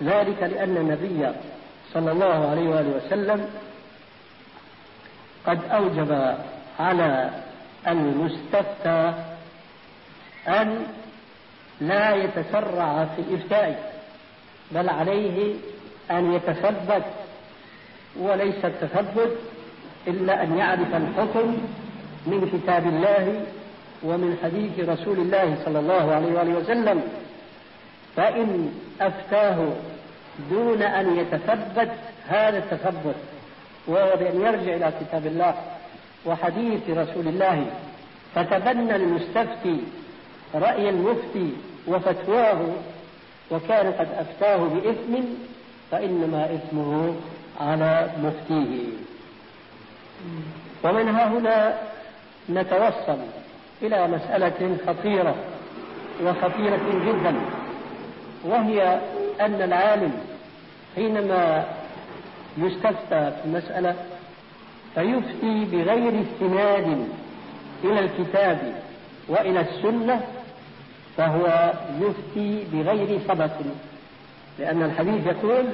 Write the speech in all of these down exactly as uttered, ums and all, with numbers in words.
ذلك لأن النبي صلى الله عليه وآله وسلم قد أوجب على المستفتى أن لا يتسرع في الإفتاء، بل عليه أن يتثبت، وليس التثبت إلا أن يعرف الحكم من كتاب الله ومن حديث رسول الله صلى الله عليه وآله وسلم. فإن أفتاه دون أن يتثبت هذا التثبت، وهو بأن يرجع إلى كتاب الله وحديث رسول الله، فتبنى المستفتي رأي المفتي وفتواه وكان قد أفتاه بإثم، فإنما إثمه على مفتيه. ومن ها هنا نتوصل إلى مسألة خطيرة وخطيرة جدا، وهي أن العالم حينما يستفتى في مسألة فيفتي بغير استناد إلى الكتاب وإلى السنة، فهو يفتي بغير ثبت، لأن الحديث يقول: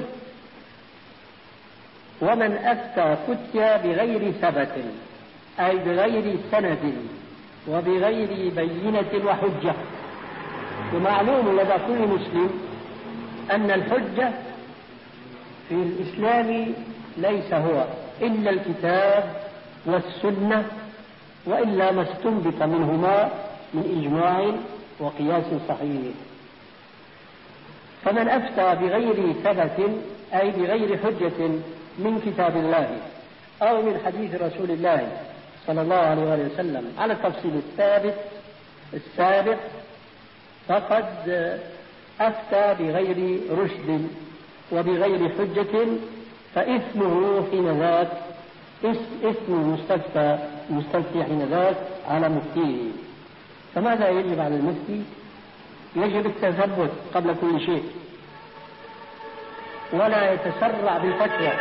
ومن أفتى فتي بغير ثبت، أي بغير سند وبغير بينة وحجة. ومعلوم لدى كل مسلم أن الحجة في الإسلام ليس هو إلا الكتاب والسنة، وإلا ما استنبط منهما من إجماع وقياس صحيح. فمن أفتى بغير ثبت أي بغير حجة من كتاب الله أو من حديث رسول الله صلى الله عليه وسلم على التفصيل الثابت السابق، فقد أفتى بغير رشد وبغير حجة، فإثمه حين ذاك إثم المستفتى المستفتي حين ذاك على مفتيه. فماذا يجب على المفتي؟ يجب التثبت قبل كل شيء، ولا يتسرع بالفتوى.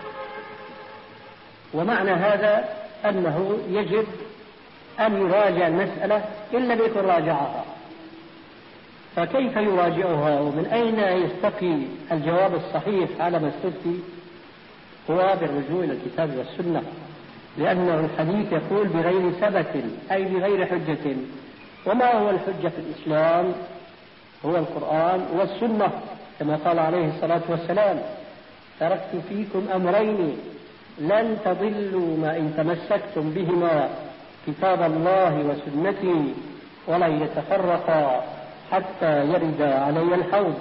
ومعنى هذا أنه يجب أن يراجع المسألة إن لم يكن راجعها. فكيف يراجعها ومن أين يستقي الجواب الصحيح على ما استفتي؟ هو بالرجوع إلى الكتاب والسنة، لأنه الحديث يقول بغير ثبت أي بغير حجة. وما هو الحجة في الإسلام؟ هو القرآن والسنة، كما قال عليه الصلاة والسلام: تركت فيكم أمرين لن تضلوا ما إن تمسكتم بهما، كتاب الله وسنتي، ولن يتفرقا حتى يرد علي الحوض.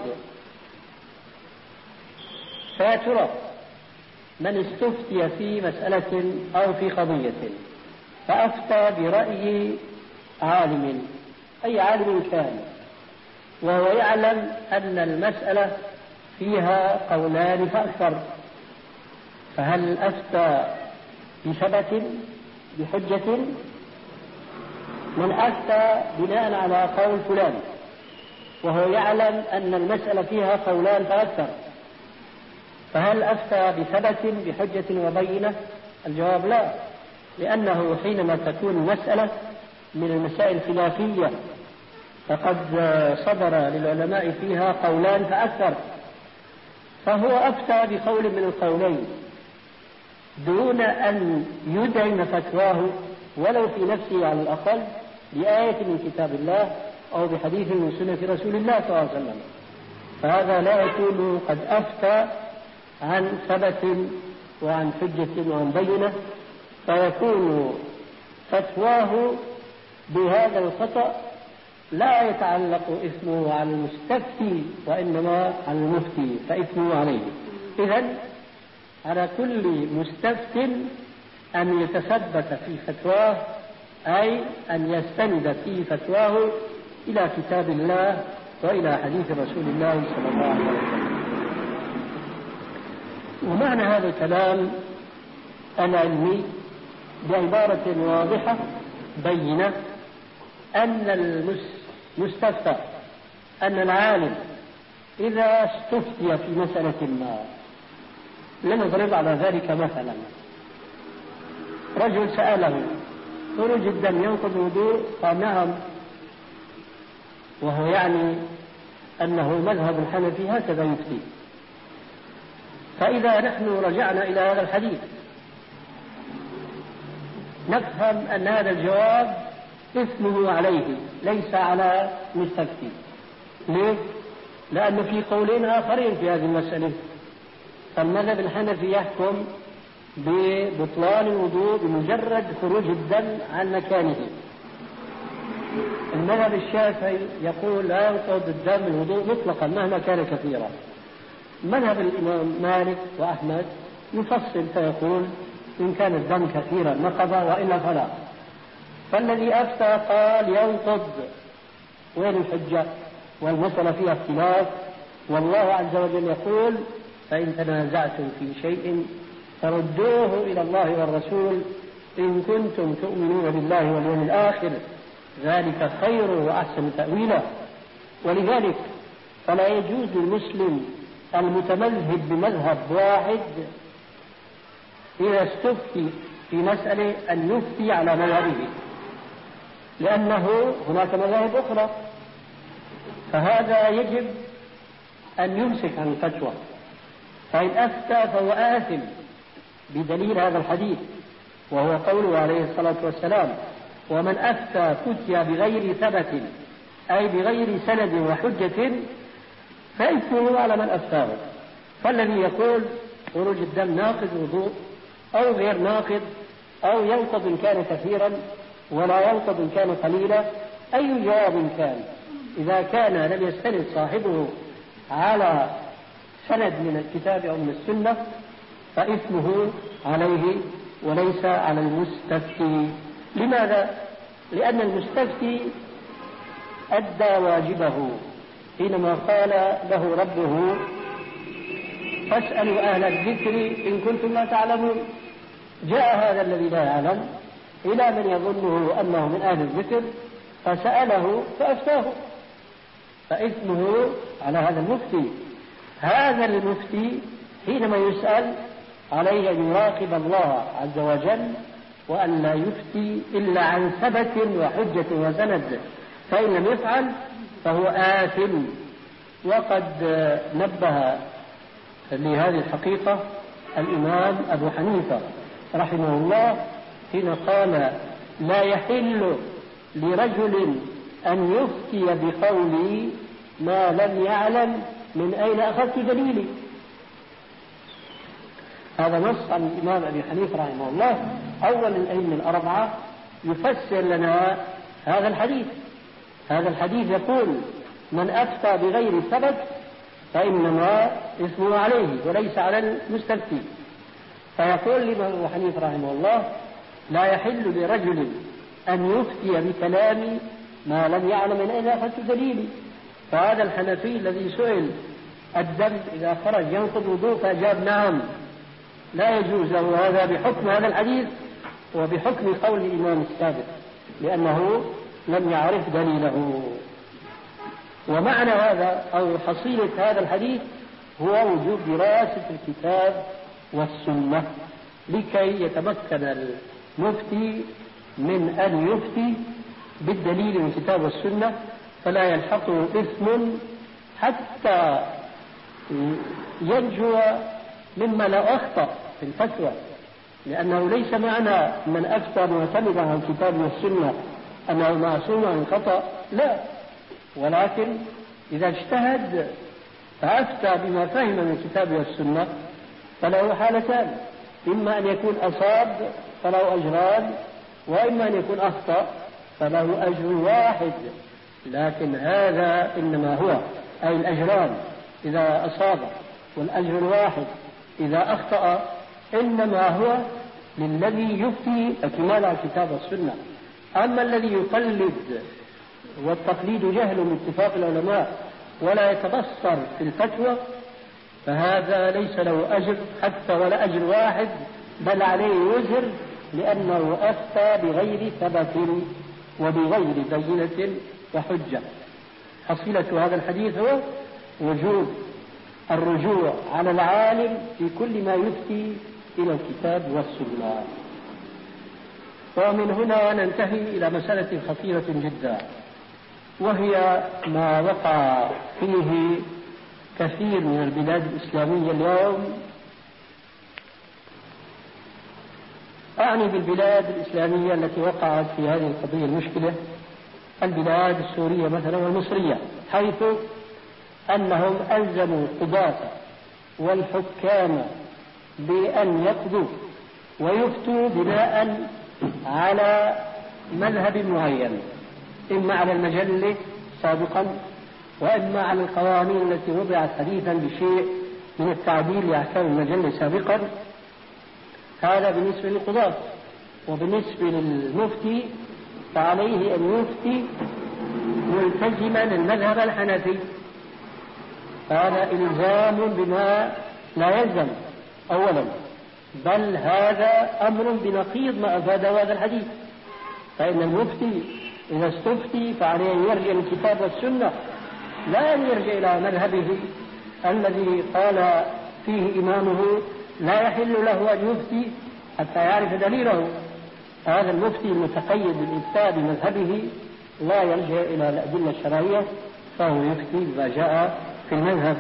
فيا ترى من استفتي في مسألة أو في قضية فأفتى برأي عالم، أي عالم كان، وهو يعلم أن المسألة فيها قولان فأكثر، فهل أفتى بثبت بحجة؟ من أفتى بناء على قول فلان وهو يعلم أن المسألة فيها قولان فأكثر، فهل أفتى بثبت بحجة وبينة؟ الجواب لا، لأنه حينما تكون مسألة من المسائل الخلافية فقد صدر للعلماء فيها قولان فأكثر، فهو أفتى بقول من القولين دون أن يدعم فتواه ولو في نفسه على الأقل بآية من كتاب الله أو بحديث من سنة رسول الله صلى الله عليه وسلم. فهذا لا يكون قد أفتى عن ثبت وعن حجة وعن بينة، فيكون فتواه بهذا الخطأ لا يتعلق إثمه على المستفتي وإنما على المفتي، فإثمه عليه. إذن على كل مستفت أن يتثبت في فتواه، أي أن يستند في فتواه إلى كتاب الله وإلى حديث رسول الله صلى الله عليه وسلم. ومعنى هذا الكلام العلمي بعبارة واضحة بينة أن المستفتى أن العالم إذا استفتي في مسألة ما، لنضرب على ذلك مثلا: رجل سأله: خروج الدم ينقض الوضوء؟ قال: نعم، وهو يعني أنه مذهب الحنفي هكذا يفتي. فإذا نحن رجعنا إلى هذا الحديث نفهم أن هذا الجواب اسمه عليه ليس على مستفتي. ليه؟ لأن في قولين آخرين في هذه المسألة. فالمذهب الحنفي يحكم ببطلان الوضوء بمجرد خروج الدم عن مكانه. المذهب الشافعي يقول لا ينقض الدم الوضوء مطلقا مهما كان كثيرا. مذهب الإمام مالك وأحمد يفصل فيقول إن كان الدم كثيرا نقض وإلا فلا. فالذي أفتى قال ينقض. وين الحجة؟ والمسألة فيها اختلاف، والله عز وجل يقول فإن تنازعتم في شيء فردوه إلى الله والرسول إن كنتم تؤمنون بالله واليوم الآخر ذلك خير وأحسن تأويلا. ولذلك فلا يجوز للمسلم المتمذهب بمذهب واحد إذا استفتي في مسألة أن يفتي على مذهبه، لأنه هناك مذاهب أخرى، فهذا يجب أن يمسك عن الفتوى. فإن أفتى فهو آثم بدليل هذا الحديث، وهو قوله عليه الصلاة والسلام ومن أفتى فتي بغير ثبت أي بغير سند وحجة فإثمه على من أفتاه. فالذي يقول خروج الدم ناقض وضوء أو غير ناقض أو ينقض إن كان كثيرا ولا ينقض إن كان قليلا، أي جواب كان إذا كان لم يستند صاحبه على سند من الكتاب أو من السنة فإثمه عليه وليس على المستفتي. لماذا؟ لأن المستفتي أدى واجبه حينما قال له ربه فاسألوا أهل الذكر إن كنتم لا تعلمون. جاء هذا الذي لا يعلم إلى من يظنه أنه من أهل الذكر فسأله فأفتاه، فإثمه على هذا المفتي. هذا المفتي حينما يسأل عليه أن يراقب الله عز وجل وأن لا يفتي إلا عن ثبت وحجة وسند، فإن لم يفعل فهو آثم. وقد نبه لهذه الحقيقة الإمام أبو حنيفة رحمه الله حين قال لا يحل لرجل أن يفتي بقولي ما لم يعلم من أين أخذت دليلي. هذا نص عن الإمام أبي حنيفة رحمه الله أول الأئمة الأربعة يفسر لنا هذا الحديث. هذا الحديث يقول من أفتى بغير ثبت فإنما اسمه عليه وليس على المستفتي. فيقول الإمام أبو حنيفة رحمه الله لا يحل لرجل أن يفتي بكلام ما لم يعلم من أين أخذت دليلي. فهذا الحنفي الذي سئل الدم إذا خرج ينقض وضوء فأجاب نعم لا يجوز له هذا بحكم هذا الحديث وبحكم قول الإمام السابق لأنه لم يعرف دليله. ومعنى هذا أو حصيلة هذا الحديث هو وجوب دراسة الكتاب والسنة لكي يتمكن المفتي من أن يفتي بالدليل من الكتاب والسنة فلا يلحقه إثم حتى ينجو مما لا أخطأ في الفتوى. لأنه ليس معنى من أفتى معتمدا على الكتاب والسنة أنه معصوم عن خطأ، لا، ولكن إذا اجتهد فأفتى بما فهم من الكتاب والسنة فله حالتان، إما أن يكون أصاب فله أجران وإما أن يكون أخطأ فله أجر واحد. لكن هذا إنما هو أي الأجران إذا أصاب والأجر الواحد إذا أخطأ إنما هو للذي يفتي اكتمال الكتاب والسنة. أما الذي يقلد والتقليد جهل من اتفاق العلماء ولا يتبصر في الفتوى فهذا ليس له أجر حتى ولا أجر واحد، بل عليه وزر لأنه أفتى بغير ثبت وبغير بينة وحجة. حصيلة هذا الحديث هو وجوب الرجوع على العالم في كل ما يفتي إلى الكتاب والسنة. ومن هنا ننتهي إلى مسألة خطيرة جدا، وهي ما وقع فيه كثير من البلاد الإسلامية اليوم أعني بالبلاد الإسلامية التي وقعت في هذه القضية المشكلة البلاد السورية مثلا والمصرية، حيث أنهم ألزموا القضاة والحكام بأن يقضوا ويفتوا بناء على مذهب معين، إما على المجلة سابقا وإما على القوانين التي وضعت حديثا بشيء من التعديل لأحكام المجلة سابقا. هذا بالنسبة للقضاة. وبالنسبة للمفتي فعليه أن يفتي ملتزما المذهب الحنفي، هذا إلزام بما لا يلزم أولا، بل هذا أمر بنقيض ما أفاده هذا الحديث. فإن المفتي إذا استفتي فعليه أن يرجع للكتاب والسنة، لا أن يرجع إلى مذهبه الذي قال فيه إمامه لا يحل له أن يفتي حتى يعرف دليله. هذا المفتي المتقيد بالإفتاء بمذهبه لا يلجأ إلى الأدلة الشرعية، فهو يفتي بما جاء في المذهب.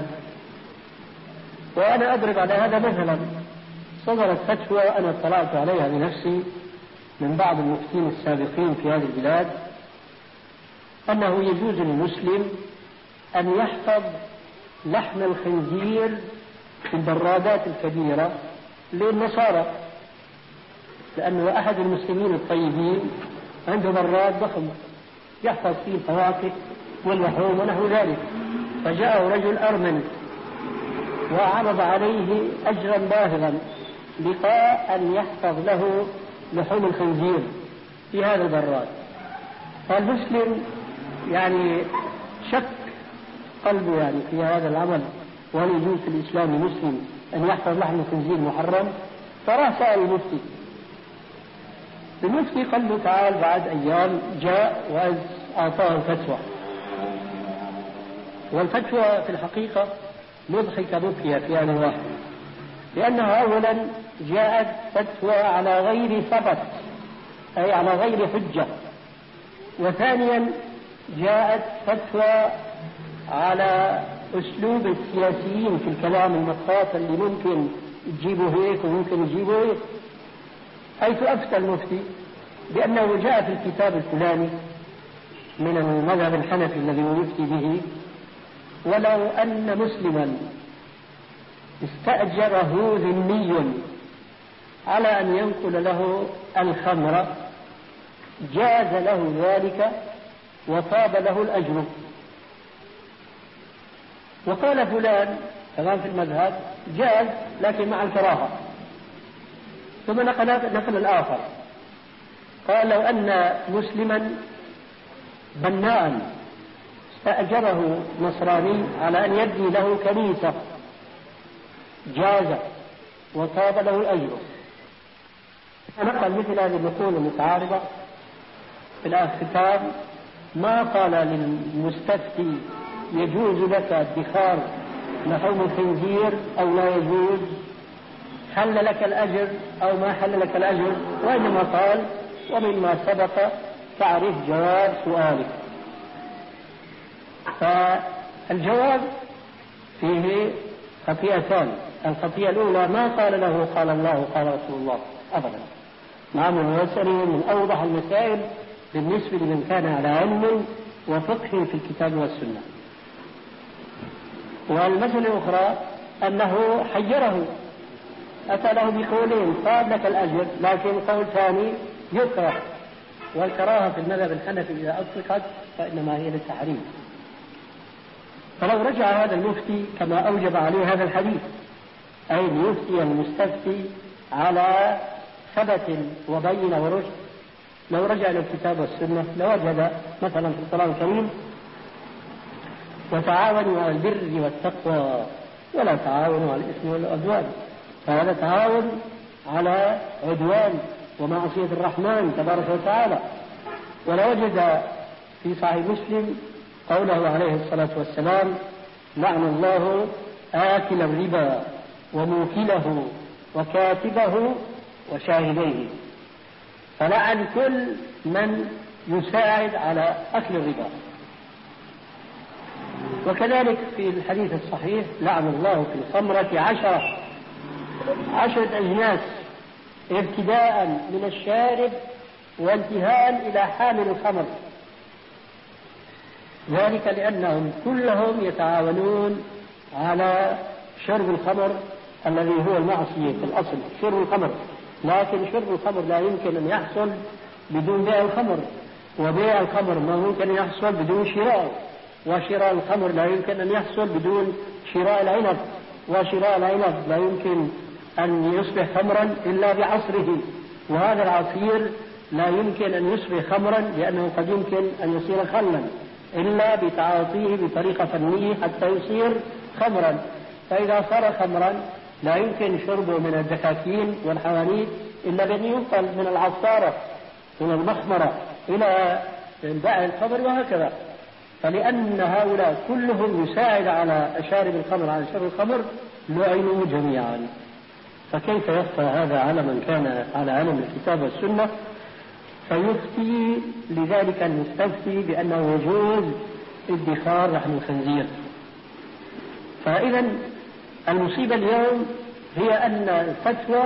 وأنا أضرب على هذا مثلا، صدرت فتوى أنا اطلعت عليها بنفسي من بعض المفتين السابقين في هذه البلاد أنه يجوز للمسلم أن يحفظ لحم الخنزير في البرادات الكبيرة للنصارى، لأنه أحد المسلمين الطيبين عنده براد ضخم يحفظ فيه الفواكه واللحوم ونحو ذلك، فجاءه رجل أرمني وعرض عليه أجرا باهظا لقاء أن يحفظ له لحوم الخنزير في هذا البراد. فالمسلم يعني شك قلبه يعني في هذا العمل، وهل يجوز في الإسلام لمسلم أن يحفظ لحم الخنزير محرم؟ فراح سأل المفتي. المفتي قال له تعال بعد أيام، جاء وأعطاه الفتوى. والفتوى في الحقيقة مضحكة بكية في آن واحد، لأنها أولا جاءت فتوى على غير ثبت أي على غير حجة، وثانيا جاءت فتوى على أسلوب السياسيين في الكلام المخاط اللي ممكن يجيبوا هيك وممكن يجيبوا هيك، حيث أفتى المفتي بأنه جاء في الكتاب الفلاني من المذهب الحنفي الذي هو يفتي به، ولو أن مسلما استأجره ذمي على أن ينقل له الخمر جاز له ذلك وطاب له الأجر. وقال فلان كلام في المذهب جاز لكن مع الكراهة. ثم نقل نقل الآخر قال لو أن مسلما بناء استأجره نصراني على أن يبني له كنيسة جاز وطاب له الأجر. نقل مثل هذه النقول المتعارضة في الكتاب، ما قال للمستفتي يجوز لك ادخار لحوم الخنزير أو لا يجوز، حل لك الأجر أو ما حل لك الأجر، وإنما قال ومما سبق تعرف جواب سؤالك. فالجواب فيه خطيئتان. الخطيئة الأولى ما قال له قال الله قال رسول الله أبدا، مع من يسأله من أوضح المسائل بالنسبة لمن كان على علم وفقه في الكتاب والسنة. والمسألة الأخرى أنه حيره، أتى له بقولين قال لك الأجر، لكن قول ثاني يكره، والكراهة في المذهب الحنفي إذا أطلقت فإنما هي للتحريم. فلو رجع هذا المفتي كما أوجب عليه هذا الحديث، أي يفتي المستفتي على ثبت وبين ورشد، لو رجع إلى الكتاب والسنة لوجد مثلا في القرآن الكريم وتعاونوا على البر والتقوى ولا تعاونوا على الإثم والعدوان، فهذا تعاون على عدوان ومعصية الرحمن تبارك وتعالى. ولوجد في صحيح مسلم قوله عليه الصلاة والسلام لعن الله آكل الربا وموكله وكاتبه وشاهديه، فلعن كل من يساعد على أكل الربا. وكذلك في الحديث الصحيح لعن الله في الخمرة عشرة عشرة أجناس ابتداء من الشارب وانتهاء إلى حامل الخمر، ذلك لأنهم كلهم يتعاونون على شرب الخمر الذي هو المعصية في الأصل، شرب الخمر. لكن شرب الخمر لا يمكن أن يحصل بدون بيع الخمر، وبيع الخمر ما ممكن أن يحصل بدون شراء، وشراء الخمر لا يمكن أن يحصل بدون شراء العنب، وشراء العنب لا يمكن أن يصبح خمرا إلا بعصره، وهذا العصير لا يمكن أن يصبح خمرا لأنه قد يمكن أن يصير خلا إلا بتعاطيه بطريقة فنية حتى يصير خمرا. فإذا صار خمرا لا يمكن شربه من الدكاكين والحوانيت إلا بأن ينقل من العصارة من المخمرة إلى بائع الخمر وهكذا. فلأن هؤلاء كلهم يساعد على شارب الخمر على شرب الخمر لعنوا جميعا. فكيف يخفى هذا على من كان على علم الكتاب والسنة فيفتي لذلك المستفتي بأنه يجوز ادخار لحم الخنزير؟ فإذا المصيبة اليوم هي أن الفتوى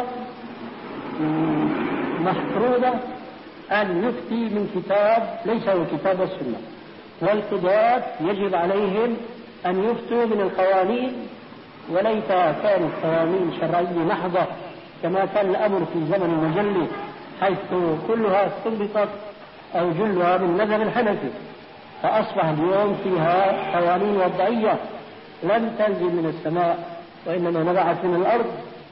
مفروضة أن يفتي من كتاب ليس هو كتاب السنة، والقضاة يجب عليهم أن يفتوا من القوانين، وليس كانت قوانين شرعية محضة كما كان الأمر في زمن المجلة حيث كلها استنبطت أو جلها من مذهب الحنفي، فأصبح اليوم فيها قوانين وضعية لم تنزل من السماء وإنما نبعت من الأرض،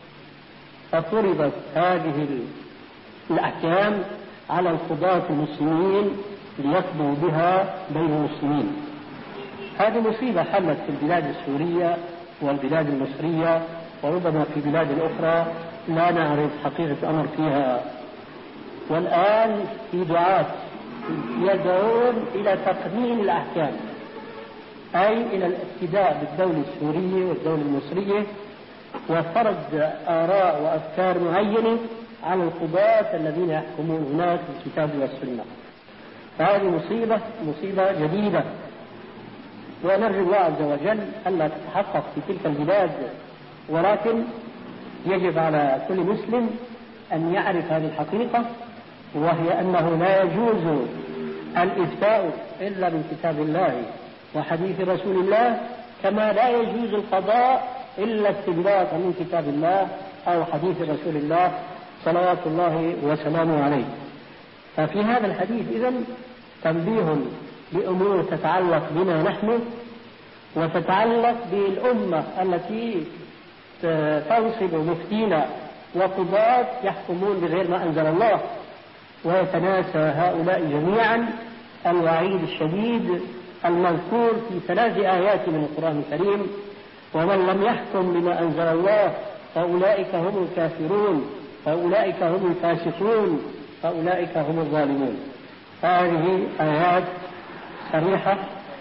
ففرضت هذه الأحكام على القضاة المسلمين ليقضوا بها بين المسلمين. هذه مصيبة حلت في البلاد السورية والبلاد المصرية وربما في بلاد أخرى لا نعرف حقيقة الأمر فيها. والآن في دعاة يدعون إلى تقنين الأحكام، أي إلى الابتداء بالدولة السورية والدولة المصرية وفرض آراء وأفكار معينة على القضاة الذين يحكمون هناك بالكتاب والسنة. فهذه مصيبة مصيبة جديدة، ونرجو الله عز وجل ألا تتحقق في تلك البلاد، ولكن يجب على كل مسلم أن يعرف هذه الحقيقة، وهي أنه لا يجوز الإفتاء إلا من كتاب الله وحديث رسول الله، كما لا يجوز القضاء إلا استنباطا من كتاب الله أو حديث رسول الله صلوات الله وسلامه عليه. ففي هذا الحديث إذن تنبيه لأمور تتعلق بنا نحن وتتعلق بالأمة التي تنصب مفتينا وقضاة يحكمون بغير ما أنزل الله، ويتناسى هؤلاء جميعا الوعيد الشديد المذكور في ثلاث آيات من القرآن الكريم: ومن لم يحكم بما أنزل الله فأولئك هم الكافرون، فأولئك هم الفاسقون، فأولئك هم الظالمون. هذه آيات صريحة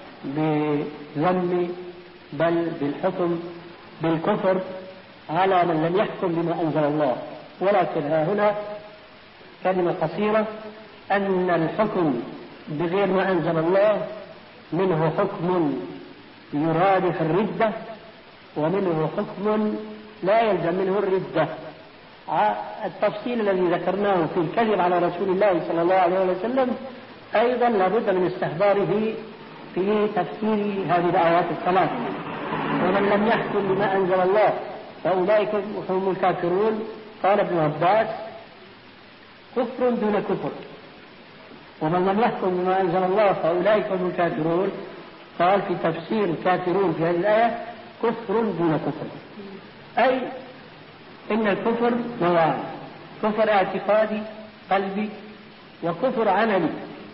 بذم بل بالحكم بالكفر على من لم يحكم بما أنزل الله. ولكن ها هنا كلمة قصيرة: أن الحكم بغير ما أنزل الله منه حكم يرادف الردة، ومنه حكم لا يلزم منه الردة. التفصيل الذي ذكرناه في الكذب على رسول الله صلى الله عليه وسلم أيضا لابد من استحضاره في تفسير هذه الآيات الثلاث: ومن لم يحكم بما أنزل الله فأولئك هم الكافرون. قال ابن عباس: كفر دون كفر. ومن لم يحكم بما أنزل الله فأولئك هم الكافرون، قال في تفسير الكافرون في هذه الآية: كفر دون كفر. أي إن الكفر نوعان: كفر اعتقادي قلبي، وكفر عملي.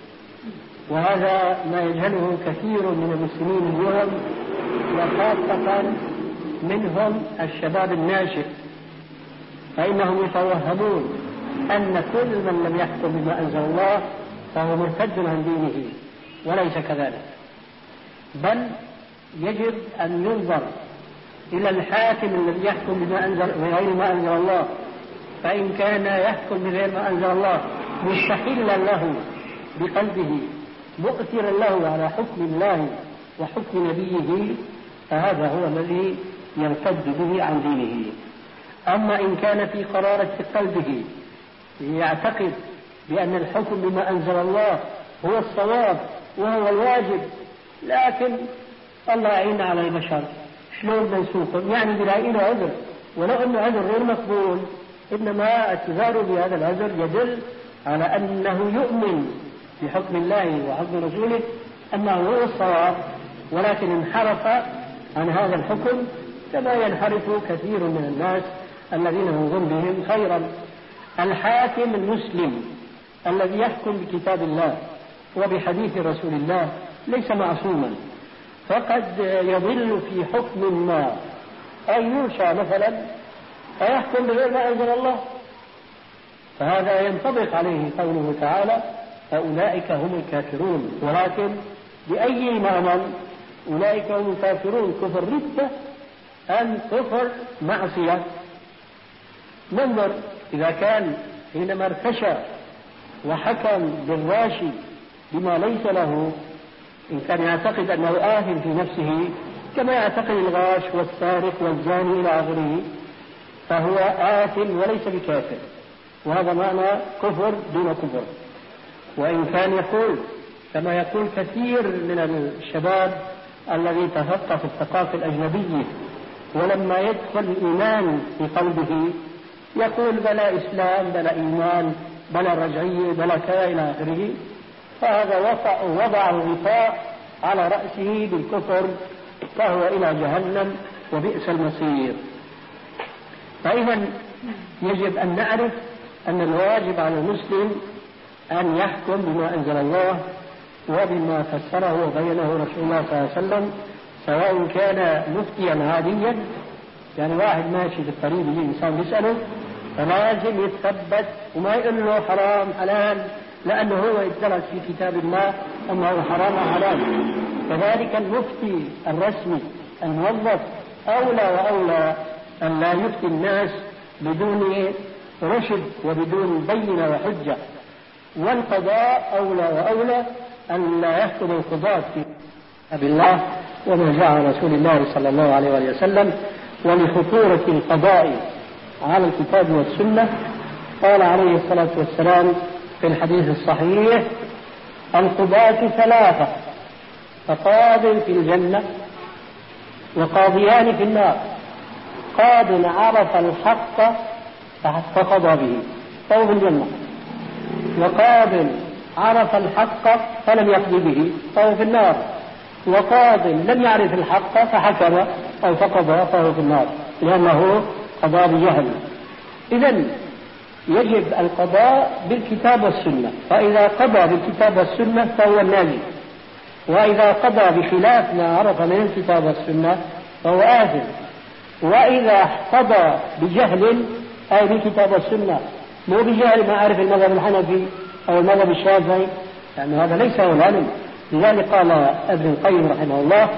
وهذا ما يجهله كثير من المسلمين اليوم، وخاصة منهم الشباب الناشئ، فإنهم يتوهمون أن كل من لم يحكم بما أنزل الله فهو مرتد عن دينه، وليس كذلك، بل يجب أن ينظر إلى الحاكم الذي يحكم بما أنزل بغير ما أنزل الله، فإن كان يحكم بغير ما أنزل الله مستحلا له بقلبه مؤثرا له على حكم الله وحكم نبيه، فهذا هو الذي يرتد به عن دينه. أما إن كان في قرارة قلبه يعتقد بأن الحكم بما أنزل الله هو الصواب وهو الواجب، لكن الله يعين على البشر شلون نسوقهم، يعني بلاقي له عذر ولو أنه عذر غير مقبول، إنما اعتذاره بهذا العذر يدل على أنه يؤمن بحكم الله وحكم رسوله أنه هو الصواب، ولكن انحرف عن هذا الحكم كما ينحرف كثير من الناس الذين نظن بهم خيرا. الحاكم المسلم الذي يحكم بكتاب الله وبحديث رسول الله ليس معصوما، فقد يضل في حكم ما، أي يوشع مثلا فيحكم بغير ما أنزل الله، فهذا ينطبق عليه قوله تعالى فأولئك هم الكافرون. ولكن بأي معنى أولئك هم الكافرون؟ كفر ردة أم كفر معصية؟ ننظر إذا كان حينما ارتشى وحكم بالراشي بما ليس له، إن كان يعتقد أنه آثم في نفسه كما يعتقد الغاش والسارق والزاني إلى آخره، فهو آثم وليس بكافر، وهذا معنى كفر دون كفر. وإن كان يقول كما يقول كثير من الشباب الذي تثقف الثقافة الأجنبية ولما يدخل الإيمان في قلبه يقول بلا إسلام بلا إيمان بلا رجعية بلا كذا إلى آخره، فهذا وضع, وضع الغطاء على رأسه بالكفر، فهو إلى جهنم وبئس المصير. فإذا يجب أن نعرف أن الواجب على المسلم أن يحكم بما أنزل الله وبما فسره وبينه رسول الله صلى الله عليه وسلم، سواء كان مفتيا عاديا، يعني واحد ماشي في الطريق يجي إنسان يسأله فلازم يتثبت وما يقول له حرام حلال لأنه هو يدرس في كتاب الله أنه حرام وحلال. كذلك المفتي الرسمي الموظف أولى وأولى أن لا يفتي الناس بدون رشد وبدون بينة وحجة، والقضاء أولى وأولى أن لا يحكم القضاة في كتاب الله وما جاء عن رسول الله صلى الله عليه وسلم. ولخطورة القضاء على الكتاب والسنة قال عليه الصلاة والسلام في الحديث الصحيح القضاة ثلاثة، فقاض في الجنة وقاضيان في النار، قاض عرف الحق فقضى به فهو في الجنة، وقاض عرف الحق فلم يقض به فهو في النار، وقاض لم يعرف الحق فحكم أو فقضى فهو في النار لأنه قضى بجهل. إذن يجب القضاء بالكتاب والسنة، فإذا قضى بالكتاب والسنة فهو الناجي، وإذا قضى بخلاف ما عرف من الكتاب والسنة فهو آثم، وإذا قضى بجهل أي بالكتاب والسنة مو بجهل ما عرف المذهب الحنفي أو المذهب الشافعي، لأن يعني هذا ليس هو العلم. لذلك قال ابن القيم رحمه الله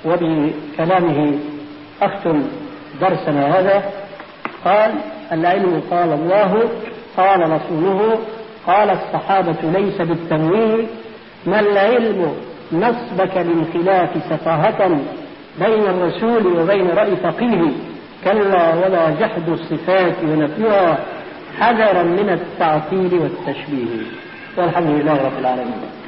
وبكلامه أختم درسنا هذا، قال العلم قال الله قال رسوله قال الصحابة ليس بالتمويه، ما العلم نصبك للخلاف سفاهة بين الرسول وبين رأي فقيه، كلا ولا جحد الصفات ونفيها حذرا من التعطيل والتشبيه. والحمد لله رب العالمين.